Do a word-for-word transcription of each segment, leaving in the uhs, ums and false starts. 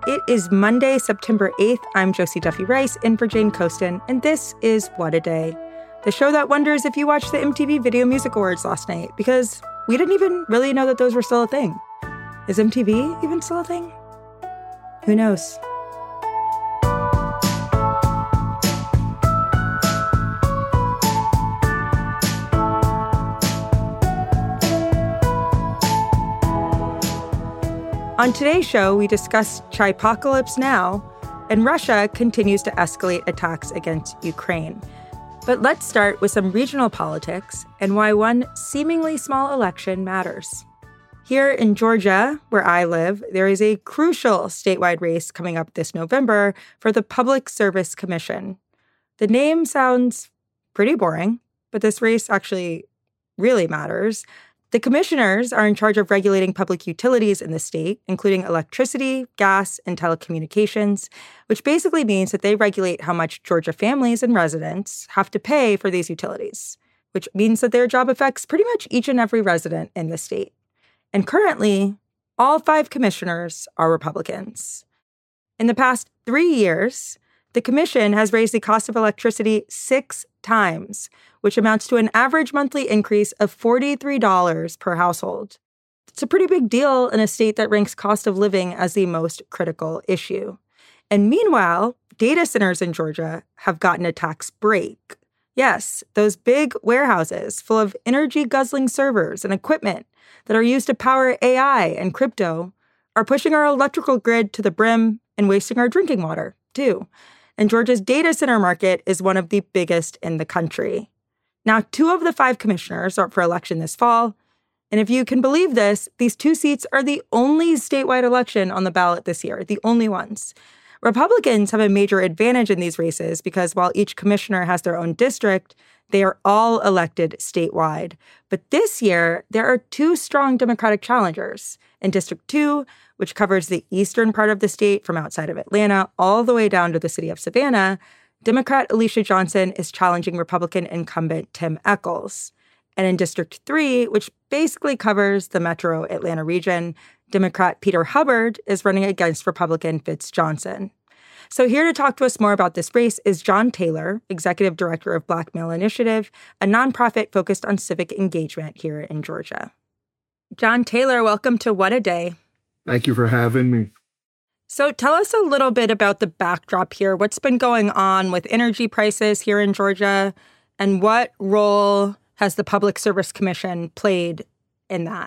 It is Monday, September eighth. I'm Josie Duffy Rice in for Jane Coaston, and this is What a Day, the show that wonders if you watched the M T V Video Music Awards last night, because we didn't even really know that those were still a thing. Is M T V even still a thing? Who knows? On today's show, we discuss Chaipocalypse Now, and Russia continues to escalate attacks against Ukraine. But let's start with some regional politics and why one seemingly small election matters. Here in Georgia, where I live, there is a crucial statewide race coming up this November for the Public Service Commission. The name sounds pretty boring, but this race actually really matters. The commissioners are in charge of regulating public utilities in the state, including electricity, gas, and telecommunications, which basically means that they regulate how much Georgia families and residents have to pay for these utilities, which means that their job affects pretty much each and every resident in the state. And currently, all five commissioners are Republicans. In the past three years, the commission has raised the cost of electricity six times, which amounts to an average monthly increase of forty-three dollars per household. It's a pretty big deal in a state that ranks cost of living as the most critical issue. And meanwhile, data centers in Georgia have gotten a tax break. Yes, those big warehouses full of energy-guzzling servers and equipment that are used to power A I and crypto are pushing our electrical grid to the brim and wasting our drinking water, too. And Georgia's data center market is one of the biggest in the country. Now, two of the five commissioners are up for election this fall. And if you can believe this, these two seats are the only statewide election on the ballot this year, the only ones. Republicans have a major advantage in these races because while each commissioner has their own district, they are all elected statewide. But this year, there are two strong Democratic challengers. In District two, which covers the eastern part of the state from outside of Atlanta all the way down to the city of Savannah, Democrat Alicia Johnson is challenging Republican incumbent Tim Echols. And in District three, which basically covers the metro Atlanta region, Democrat Peter Hubbard is running against Republican Fitz Johnson. So here to talk to us more about this race is John Taylor, Executive Director of Black Male Initiative, a nonprofit focused on civic engagement here in Georgia. John Taylor, welcome to What a Day. Thank you for having me. So tell us a little bit about the backdrop here. What's been going on with energy prices here in Georgia, and what role has the Public Service Commission played in that?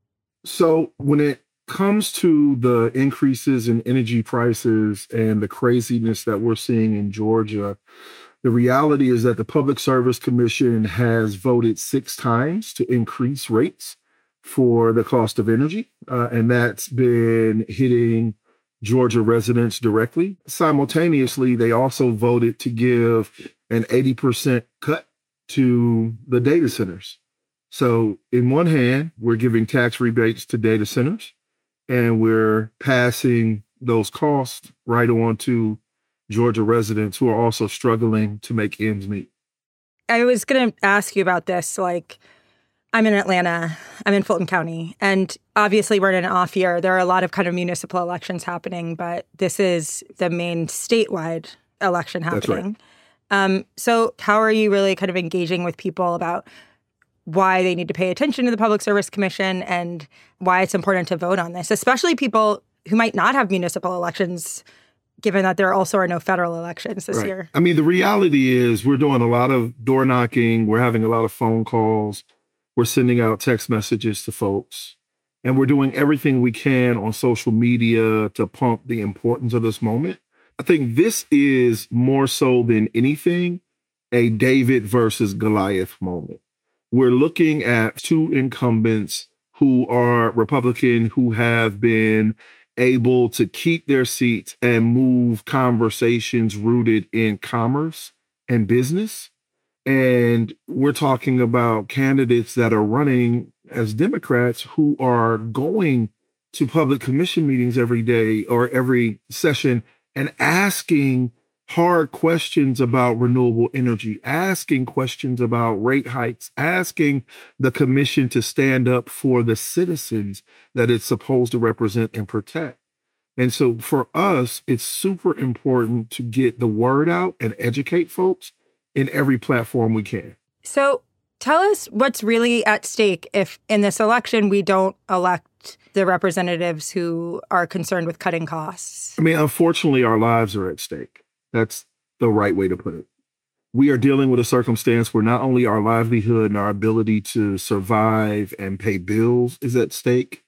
So when it comes to the increases in energy prices and the craziness that we're seeing in Georgia, the reality is that the Public Service Commission has voted six times to increase rates for the cost of energy, uh, and that's been hitting Georgia residents directly. Simultaneously, they also voted to give an eighty percent cut to the data centers. So in one hand, we're giving tax rebates to data centers, and we're passing those costs right on to Georgia residents who are also struggling to make ends meet. I was going to ask you about this, like, I'm in Atlanta, I'm in Fulton County, and obviously we're in an off year. There are a lot of kind of municipal elections happening, but this is the main statewide election happening. That's right. Um, so how are you really kind of engaging with people about why they need to pay attention to the Public Service Commission and why it's important to vote on this, especially people who might not have municipal elections, given that there also are no federal elections this right. year? I mean, the reality is we're doing a lot of door knocking. We're having a lot of phone calls. We're sending out text messages to folks, and we're doing everything we can on social media to pump the importance of this moment. I think this is more so than anything a David versus Goliath moment. We're looking at two incumbents who are Republican, who have been able to keep their seats and move conversations rooted in commerce and business. And we're talking about candidates that are running as Democrats who are going to public commission meetings every day or every session and asking hard questions about renewable energy, asking questions about rate hikes, asking the commission to stand up for the citizens that it's supposed to represent and protect. And so for us, it's super important to get the word out and educate folks in every platform we can. So tell us what's really at stake if in this election we don't elect the representatives who are concerned with cutting costs. I mean, unfortunately, our lives are at stake. That's the right way to put it. We are dealing with a circumstance where not only our livelihood and our ability to survive and pay bills is at stake,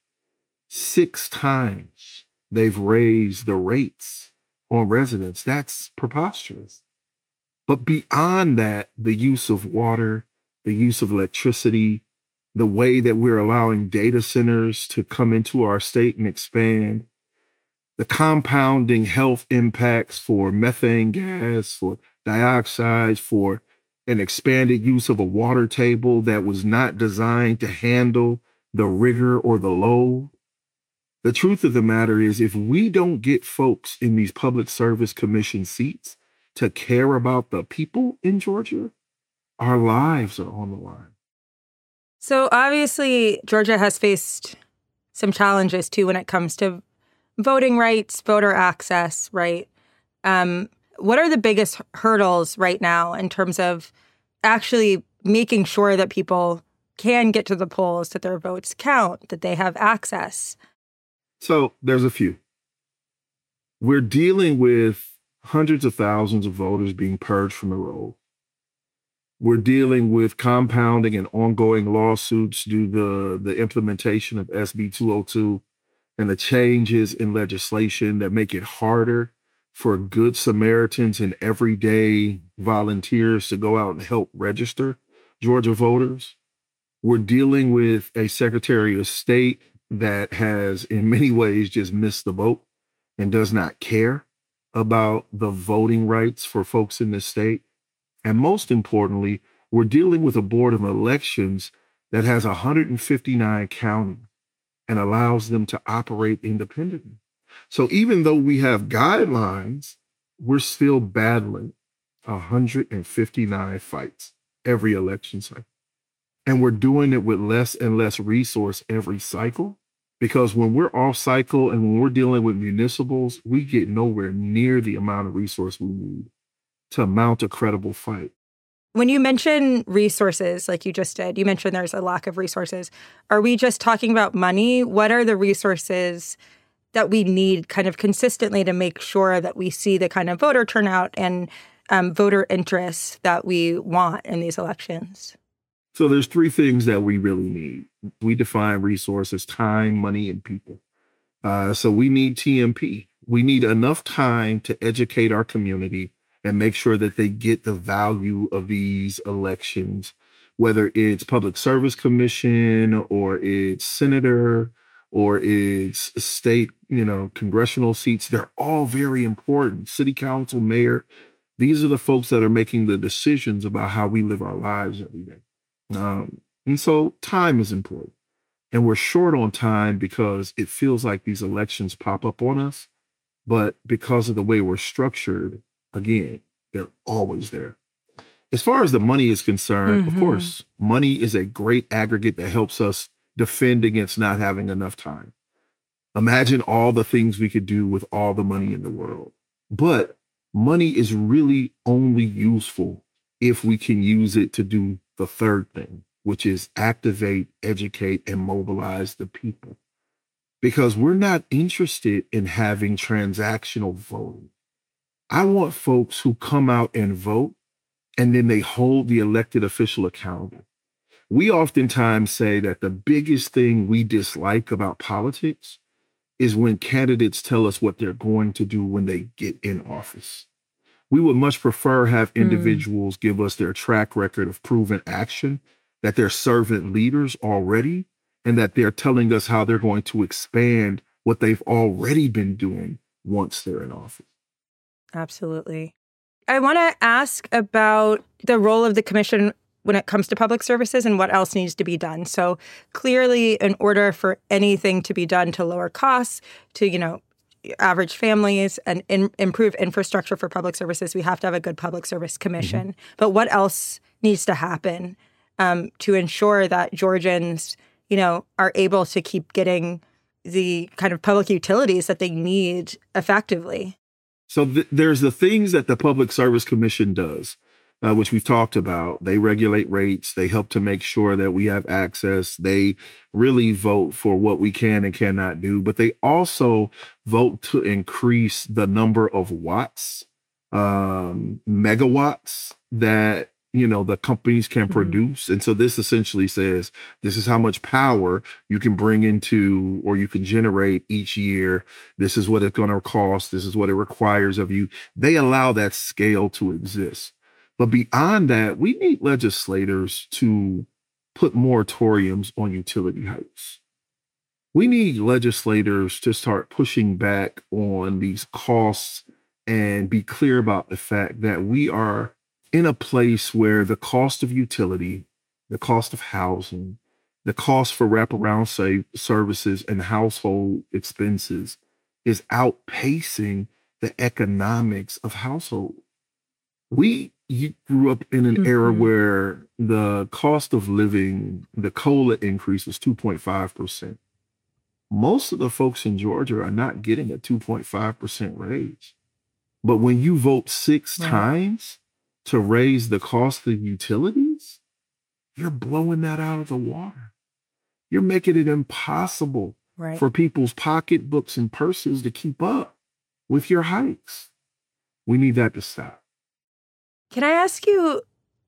six times they've raised the rates on residents. That's preposterous. But beyond that, the use of water, the use of electricity, the way that we're allowing data centers to come into our state and expand, the compounding health impacts for methane gas, for dioxides, for an expanded use of a water table that was not designed to handle the rigor or the load. The truth of the matter is, if we don't get folks in these public service commission seats to care about the people in Georgia, our lives are on the line. So obviously, Georgia has faced some challenges, too, when it comes to voting rights, voter access, right? Um, what are the biggest hurdles right now in terms of actually making sure that people can get to the polls, that their votes count, that they have access? So there's a few. We're dealing with hundreds of thousands of voters being purged from the roll. We're dealing with compounding and ongoing lawsuits due to the implementation of S B two oh two and the changes in legislation that make it harder for good Samaritans and everyday volunteers to go out and help register Georgia voters. We're dealing with a Secretary of State that has, in many ways, just missed the boat and does not care about the voting rights for folks in this state. And most importantly, we're dealing with a board of elections that has one hundred fifty-nine counties and allows them to operate independently. So even though we have guidelines, we're still battling one hundred fifty-nine fights every election cycle. And we're doing it with less and less resource every cycle, because when we're off cycle and when we're dealing with municipals, we get nowhere near the amount of resource we need to mount a credible fight. When you mention resources, like you just did, you mentioned there's a lack of resources. Are we just talking about money? What are the resources that we need kind of consistently to make sure that we see the kind of voter turnout and um, voter interest that we want in these elections? So there's three things that we really need. We define resources: time, money, and people. Uh, so we need T M P. We need enough time to educate our community and make sure that they get the value of these elections, whether it's Public Service Commission or it's senator or it's state, you know, congressional seats. They're all very important. City council, mayor, these are the folks that are making the decisions about how we live our lives every day. Um, and so time is important. And we're short on time because it feels like these elections pop up on us. But because of the way we're structured, again, they're always there. As far as the money is concerned, mm-hmm. of course, money is a great aggregate that helps us defend against not having enough time. Imagine all the things we could do with all the money in the world. But money is really only useful if we can use it to do the third thing, which is activate, educate, and mobilize the people. Because we're not interested in having transactional voting. I want folks who come out and vote, and then they hold the elected official accountable. We oftentimes say that the biggest thing we dislike about politics is when candidates tell us what they're going to do when they get in office. We would much prefer have individuals mm. give us their track record of proven action, that they're servant leaders already, and that they're telling us how they're going to expand what they've already been doing once they're in office. Absolutely. I want to ask about the role of the commission when it comes to public services and what else needs to be done. So clearly, in order for anything to be done to lower costs, to, you know, average families and in, improve infrastructure for public services, we have to have a good public service commission. Mm-hmm. But what else needs to happen um, to ensure that Georgians, you know, are able to keep getting the kind of public utilities that they need effectively. So th- there's the things that the Public Service Commission does, uh, which we've talked about. They regulate rates. They help to make sure that we have access. They really vote for what we can and cannot do, but they also vote to increase the number of watts, um, megawatts that you know, the companies can produce. Mm-hmm. And so this essentially says, this is how much power you can bring into or you can generate each year. This is what it's going to cost. This is what it requires of you. They allow that scale to exist. But beyond that, we need legislators to put moratoriums on utility hikes. We need legislators to start pushing back on these costs and be clear about the fact that we are in a place where the cost of utility, the cost of housing, the cost for wraparound say, services and household expenses is outpacing the economics of household. We you grew up in an mm-hmm. era where the cost of living, the COLA increase was two point five percent. Most of the folks in Georgia are not getting a two point five percent raise. But when you vote six right. times to raise the cost of utilities, you're blowing that out of the water. You're making it impossible right. for people's pocketbooks and purses to keep up with your hikes. We need that to stop. Can I ask you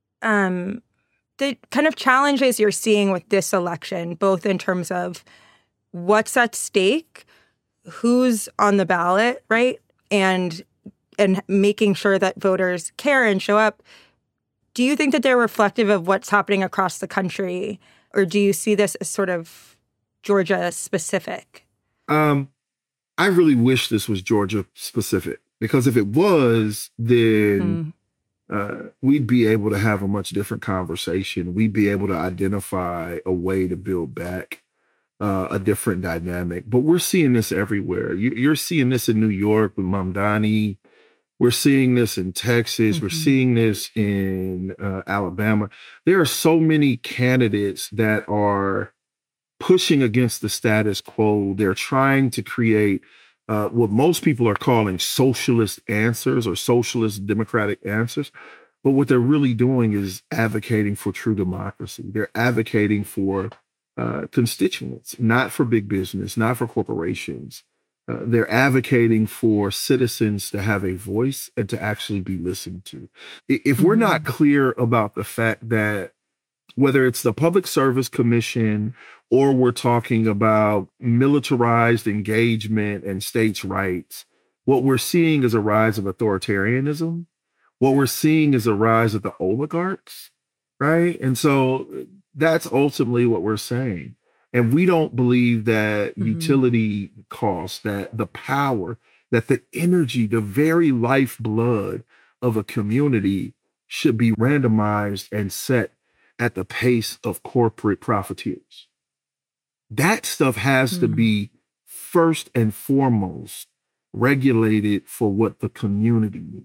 um, the kind of challenges you're seeing with this election, both in terms of what's at stake, who's on the ballot, right? And and making sure that voters care and show up. Do you think that they're reflective of what's happening across the country, or do you see this as sort of Georgia specific? Um, I really wish this was Georgia specific, because if it was, then mm. uh, we'd be able to have a much different conversation. We'd be able to identify a way to build back uh, a different dynamic. But we're seeing this everywhere. You, you're seeing this in New York with Mamdani. We're seeing this in Texas. Mm-hmm. We're seeing this in uh, Alabama. There are so many candidates that are pushing against the status quo. They're trying to create uh, what most people are calling socialist answers or socialist democratic answers. But what they're really doing is advocating for true democracy. They're advocating for uh, constituents, not for big business, not for corporations. Uh, they're advocating for citizens to have a voice and to actually be listened to. If we're not clear about the fact that whether it's the Public Service Commission or we're talking about militarized engagement and states' rights, what we're seeing is a rise of authoritarianism. What we're seeing is a rise of the oligarchs, right? And so that's ultimately what we're saying. And we don't believe that mm-hmm. utility costs, that the power, that the energy, the very lifeblood of a community should be randomized and set at the pace of corporate profiteers. That stuff has mm-hmm. to be first and foremost regulated for what the community needs.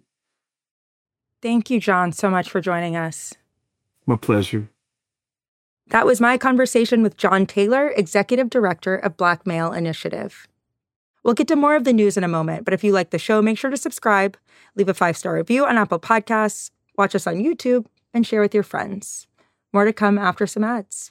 Thank you, John, so much for joining us. My pleasure. That was my conversation with John Taylor, Executive Director of Black Male Initiative. We'll get to more of the news in a moment, but if you like the show, make sure to subscribe, leave a five-star review on Apple Podcasts, watch us on YouTube, and share with your friends. More to come after some ads.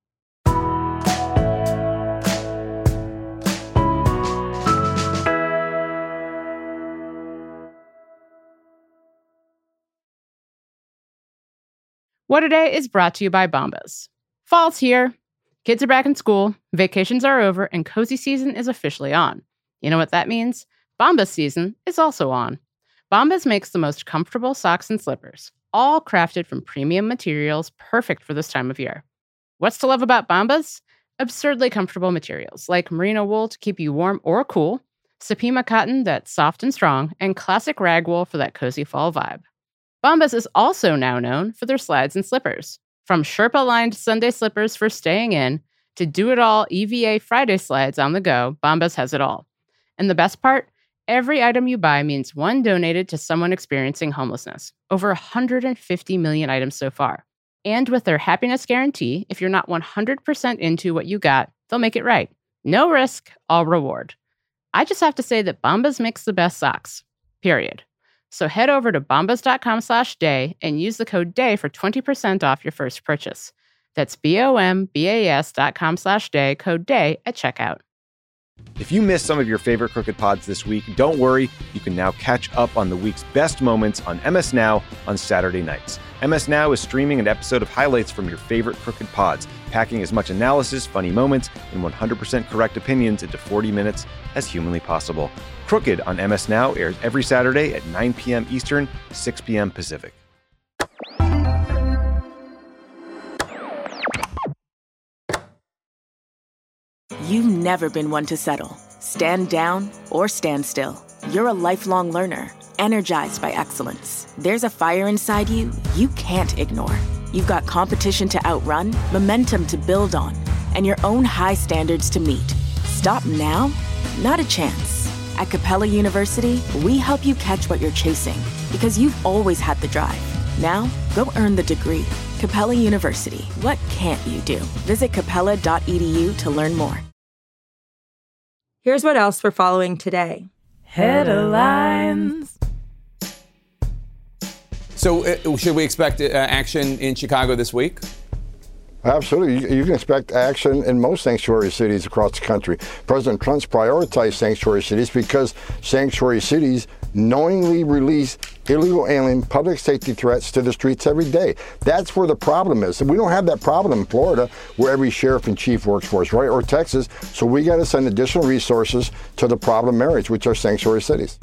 What A Day is brought to you by Bombas. Fall's here. Kids are back in school, vacations are over, and cozy season is officially on. You know what that means? Bombas season is also on. Bombas makes the most comfortable socks and slippers, all crafted from premium materials perfect for this time of year. What's to love about Bombas? Absurdly comfortable materials like merino wool to keep you warm or cool, Sapima cotton that's soft and strong, and classic rag wool for that cozy fall vibe. Bombas is also now known for their slides and slippers. From Sherpa-lined Sunday slippers for staying in to do-it-all E V A Friday slides on the go, Bombas has it all. And the best part? Every item you buy means one donated to someone experiencing homelessness. Over one hundred fifty million items so far. And with their happiness guarantee, if you're not one hundred percent into what you got, they'll make it right. No risk, all reward. I just have to say that Bombas makes the best socks, period. So head over to bombas.com slash day and use the code DAY for twenty percent off your first purchase. That's B-O-M-B-A-S dot com slash day, code DAY at checkout. If you missed some of your favorite Crooked Pods this week, don't worry. You can now catch up on the week's best moments on M S Now on Saturday nights. M S Now is streaming an episode of highlights from your favorite Crooked Pods, packing as much analysis, funny moments, and one hundred percent correct opinions into forty minutes as humanly possible. Crooked on M S Now airs every Saturday at nine p.m. Eastern, six p.m. Pacific. You've never been one to settle. Stand down or stand still. You're a lifelong learner, energized by excellence. There's a fire inside you you can't ignore. You've got competition to outrun, momentum to build on, and your own high standards to meet. Stop now? Not a chance. At Capella University, we help you catch what you're chasing because you've always had the drive. Now, go earn the degree. Capella University. What can't you do? Visit capella dot e d u to learn more. Here's what else we're following today. Headlines. So uh, should we expect uh, action in Chicago this week? Absolutely. You, you can expect action in most sanctuary cities across the country. President Trump's prioritized sanctuary cities because sanctuary cities knowingly release illegal alien public safety threats to the streets every day. That's where the problem is. We don't have that problem in Florida where every sheriff and chief works for us, right? Or Texas. So we got to send additional resources to the problem areas, which are sanctuary cities.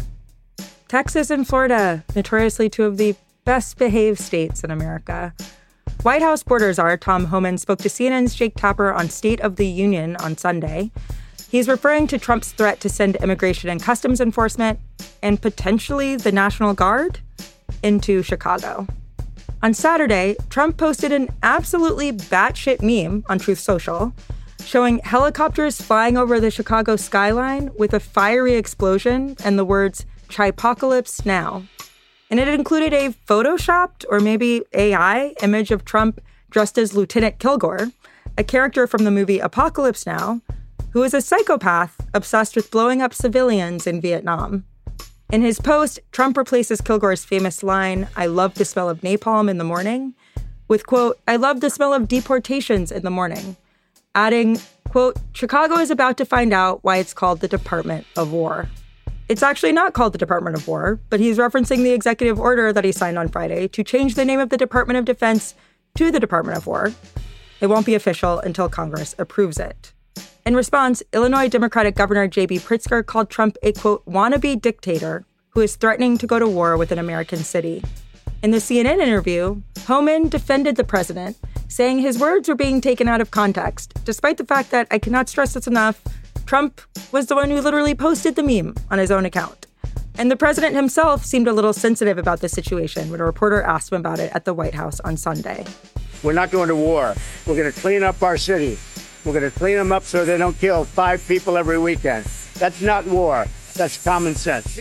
Texas and Florida, notoriously two of the best behaved states in America. White House border czar Tom Homan spoke to C N N's Jake Tapper on State of the Union on Sunday. He's referring to Trump's threat to send Immigration and Customs Enforcement and potentially the National Guard into Chicago. On Saturday, Trump posted an absolutely batshit meme on Truth Social showing helicopters flying over the Chicago skyline with a fiery explosion and the words, "Chipocalypse now." And it included a photoshopped or maybe A I image of Trump dressed as Lieutenant Kilgore, a character from the movie Apocalypse Now, who is a psychopath obsessed with blowing up civilians in Vietnam. In his post, Trump replaces Kilgore's famous line, "I love the smell of napalm in the morning," with, quote, "I love the smell of deportations in the morning," adding, quote, "Chicago is about to find out why it's called the Department of War." It's actually not called the Department of War, but he's referencing the executive order that he signed on Friday to change the name of the Department of Defense to the Department of War. It won't be official until Congress approves it. In response, Illinois Democratic Governor J B Pritzker called Trump a, quote, wannabe dictator who is threatening to go to war with an American city. In the C N N interview, Homan defended the president, saying his words were being taken out of context, despite the fact that, I cannot stress this enough, Trump was the one who literally posted the meme on his own account. And the president himself seemed a little sensitive about the situation when a reporter asked him about it at the White House on Sunday. We're not going to war. We're going to clean up our city. We're going to clean them up so they don't kill five people every weekend. That's not war. That's common sense.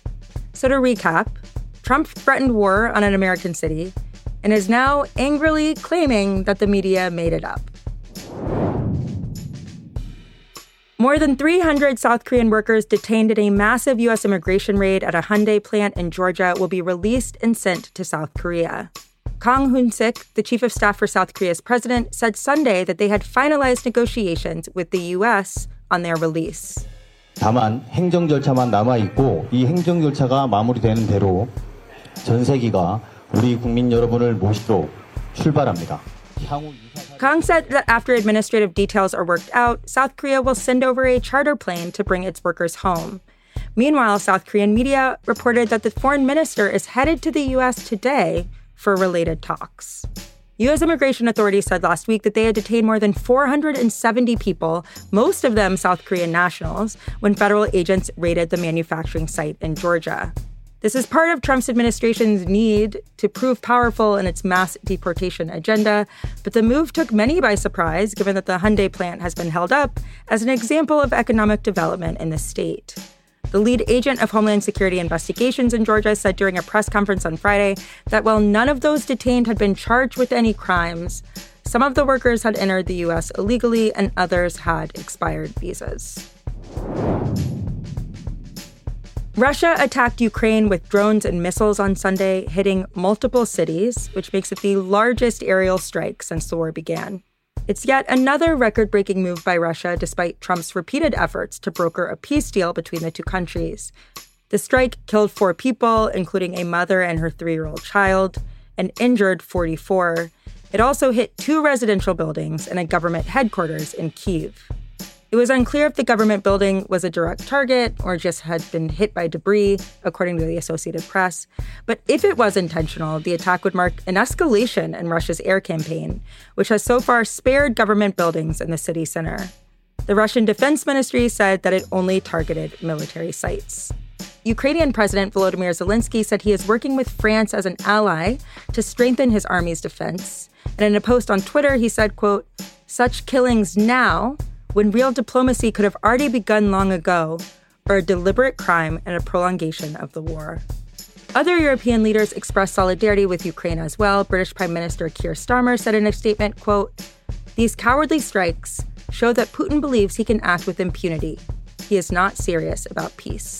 So to recap, Trump threatened war on an American city and is now angrily claiming that the media made it up. More than three hundred South Korean workers detained in a massive U S immigration raid at a Hyundai plant in Georgia will be released and sent to South Korea. Kang Hoon-sik, the chief of staff for South Korea's president, said Sunday that they had finalized negotiations with the U S on their release. 다만 행정 절차만 남아 있고 이 행정 절차가 마무리되는 대로 전세기가 우리 국민 여러분을 모시러 출발합니다. Kang said that after administrative details are worked out, South Korea will send over a charter plane to bring its workers home. Meanwhile, South Korean media reported that the foreign minister is headed to the U S today for related talks. U S immigration authorities said last week that they had detained more than four hundred seventy people, most of them South Korean nationals, when federal agents raided the manufacturing site in Georgia. This is part of Trump's administration's need to prove powerful in its mass deportation agenda, but the move took many by surprise, given that the Hyundai plant has been held up as an example of economic development in the state. The lead agent of Homeland Security investigations in Georgia said during a press conference on Friday that while none of those detained had been charged with any crimes, Some of the workers had entered the U S illegally, and others had expired visas. Russia attacked Ukraine with drones and missiles on Sunday, hitting multiple cities, which makes it the largest aerial strike since the war began. It's yet another record-breaking move by Russia, despite Trump's repeated efforts to broker a peace deal between the two countries. The strike killed four people, including a mother and her three-year-old child, and injured forty-four. It also hit two residential buildings and a government headquarters in Kyiv. It was unclear if the government building was a direct target or just had been hit by debris, according to the Associated Press. But if it was intentional, the attack would mark an escalation in Russia's air campaign, which has so far spared government buildings in the city center. The Russian Defense Ministry said that it only targeted military sites. Ukrainian President Volodymyr Zelensky said he is working with France as an ally to strengthen his army's defense. And in a post on Twitter, he said, quote, "Such killings now, when real diplomacy could have already begun long ago, are a deliberate crime and a prolongation of the war." Other European leaders expressed solidarity with Ukraine as well. British Prime Minister Keir Starmer said in a statement, quote, "These cowardly strikes show that Putin believes he can act with impunity. He is not serious about peace."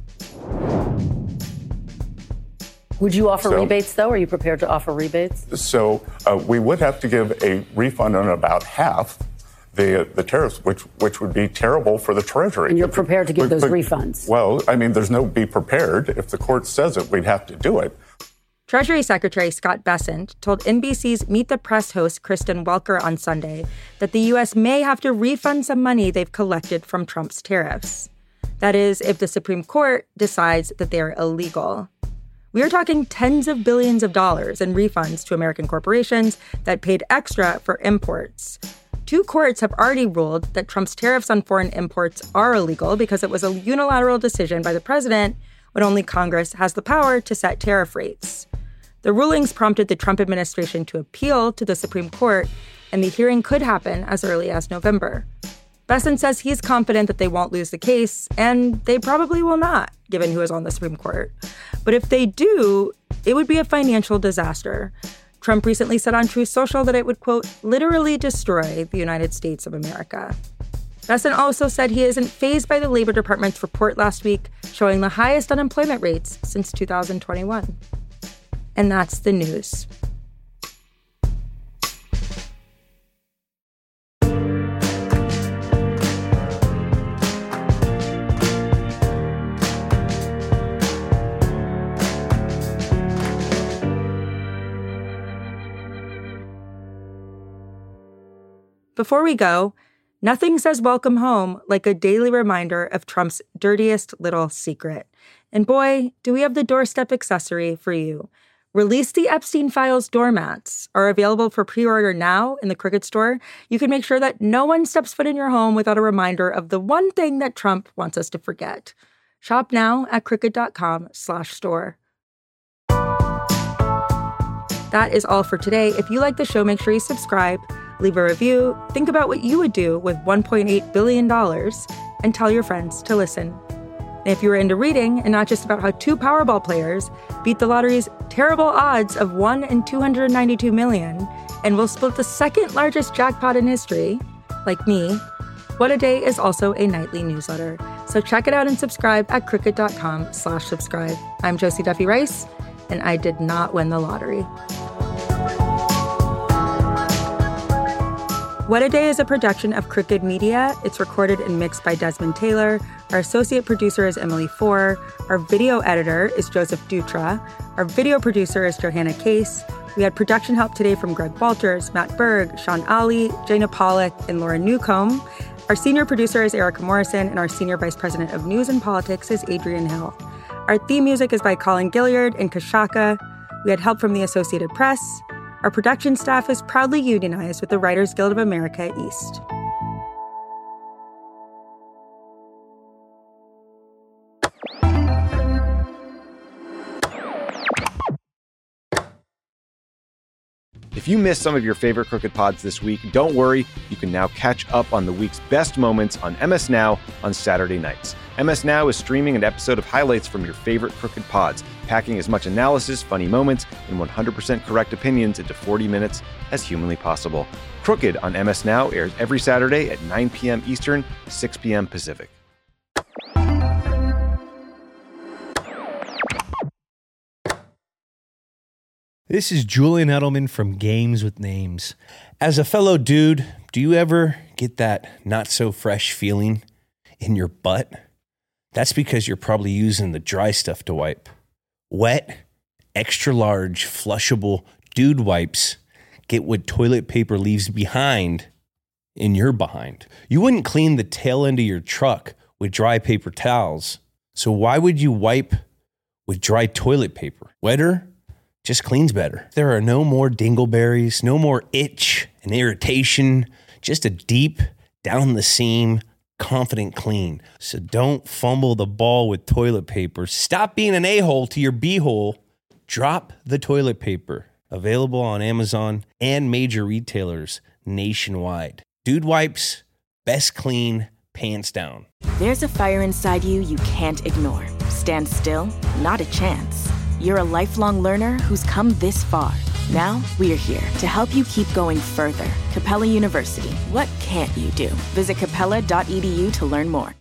Would you offer So- rebates, though? Are you prepared to offer rebates? So uh, we would have to give a refund on about half the the tariffs, which which would be terrible for the Treasury. And you're prepared to give But- those but- refunds? Well, I mean, there's no be prepared. If the court says it, we'd have to do it. Treasury Secretary Scott Bessent told N B C's Meet the Press host Kristen Welker on Sunday that the U S may have to refund some money they've collected from Trump's tariffs. That is, if the Supreme Court decides that they're illegal. We are talking tens of billions of dollars in refunds to American corporations that paid extra for imports. Two courts have already ruled that Trump's tariffs on foreign imports are illegal because it was a unilateral decision by the president when only Congress has the power to set tariff rates. The rulings prompted the Trump administration to appeal to the Supreme Court, and the hearing could happen as early as November. Bessent says he's confident that they won't lose the case, and they probably will not, given who is on the Supreme Court. But if they do, it would be a financial disaster. Trump recently said on Truth Social that it would, quote, literally destroy the United States of America. Bessent also said he isn't fazed by the Labor Department's report last week showing the highest unemployment rates since two thousand twenty-one. And that's the news. Before we go, nothing says welcome home like a daily reminder of Trump's dirtiest little secret. And boy, do we have the doorstep accessory for you. Release the Epstein Files doormats are available for pre-order now in the Crooked store. You can make sure that no one steps foot in your home without a reminder of the one thing that Trump wants us to forget. Shop now at crooked.com slash store. That is all for today. If you like the show, make sure you subscribe, leave a review, think about what you would do with one point eight billion dollars, and tell your friends to listen. And if you were into reading and not just about how two Powerball players beat the lottery's terrible odds of one in two hundred ninety-two million and will split the second largest jackpot in history, like me, What a Day is also a nightly newsletter. So check it out and subscribe at crooked.com slash subscribe. I'm Josie Duffy Rice, and I did not win the lottery. What a Day is a production of Crooked Media. It's recorded and mixed by Desmond Taylor. Our associate producer is Emily Four. Our video editor is Joseph Dutra. Our video producer is Johanna Case. We had production help today from Greg Walters, Matt Berg, Sean Ali, Jana Pollack, and Laura Newcomb. Our senior producer is Erica Morrison, and our senior vice president of news and politics is Adrian Hill. Our theme music is by Colin Gilliard and Kashaka. We had help from the Associated Press. Our production staff is proudly unionized with the Writers Guild of America East. If If you missed some of your favorite Crooked Pods this week, don't worry. You can now catch up on the week's best moments on M S Now on Saturday nights. M S Now is streaming an episode of highlights from your favorite Crooked Pods, packing as much analysis, funny moments, and one hundred percent correct opinions into forty minutes as humanly possible. Crooked on M S Now airs every Saturday at nine p.m. Eastern, six p.m. Pacific. This is Julian Edelman from Games with Names. As a fellow dude, do you ever get that not so fresh feeling in your butt? That's because you're probably using the dry stuff to wipe. Wet, extra large, flushable dude wipes get what toilet paper leaves behind in your behind. You wouldn't clean the tail end of your truck with dry paper towels, so why would you wipe with dry toilet paper? Wetter just cleans better. There are no more dingleberries, no more itch and irritation, just a deep, down the seam, confident clean. So don't fumble the ball with toilet paper. Stop being an a-hole to your b-hole. Drop the toilet paper. Available on Amazon and major retailers nationwide. Dude Wipes, best clean, pants down. There's a fire inside you you can't ignore. Stand still? Not a chance. You're a lifelong learner who's come this far. Now, we're here to help you keep going further. Capella University. What can't you do? Visit capella dot e d u to learn more.